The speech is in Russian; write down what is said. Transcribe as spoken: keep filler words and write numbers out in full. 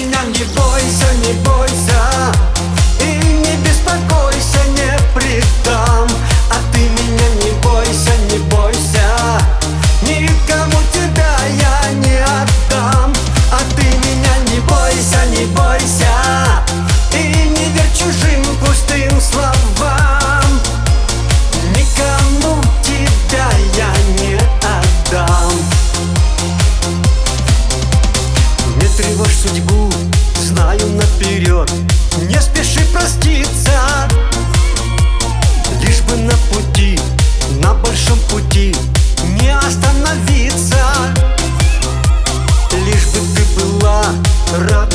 меня не бойся, не бойся, и не беспокойся, не предам. А ты меня не бойся, не бойся, никому тебя я не отдам. А ты меня не бойся, не бойся, и не верь чужим пустым словам. Никому тебя я не отдам. Не тревожь судьбу, знаю наперед, не спеши проститься. Лишь бы на пути, на большом пути не остановиться. Лишь бы ты была рада